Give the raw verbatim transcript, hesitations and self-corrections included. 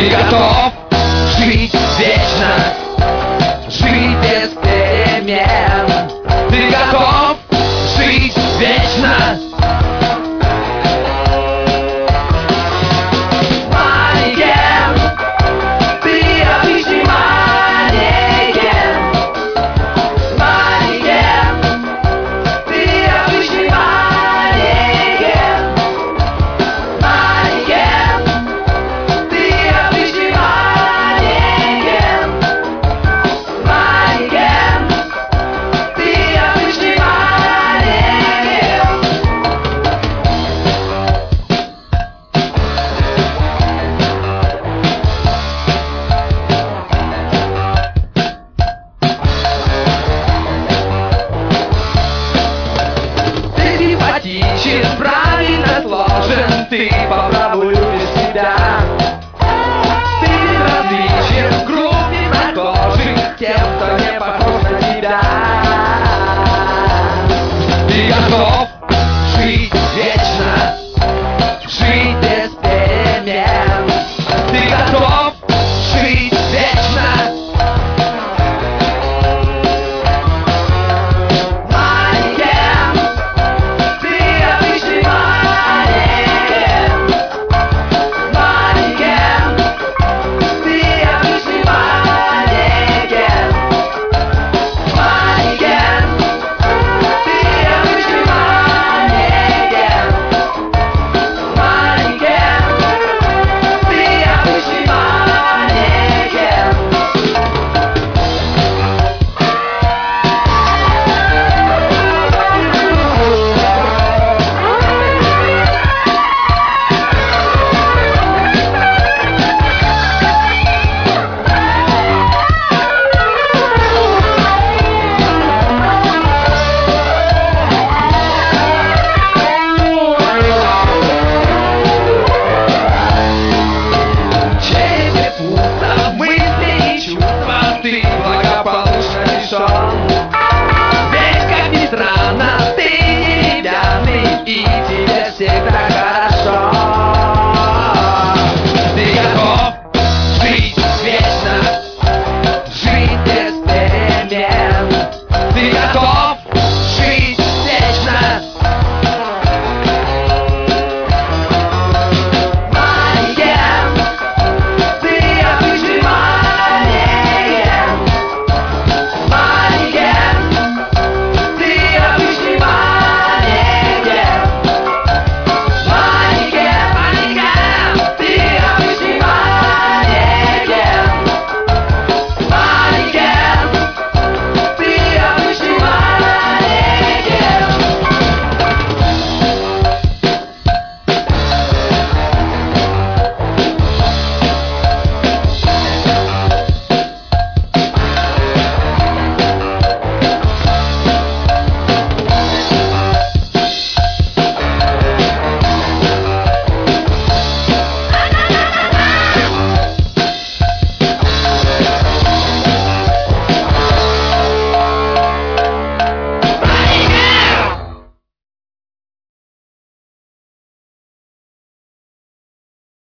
готов жить вечно, жить без перемен? Ты готов жить вечно? Манекен, ты обычный манекен. Манекен, ты обычный манекен. Манекен, ты обычный манекен. Манекен, ты обычный манекен. Ты симпатичен, правильно сложен, ты по праву любишь себя. Ты безразличен к группе прохожих, тем, кто не похож на тебя. Ты готов жить вечно, жить без перемен? Ты готов жить вечно?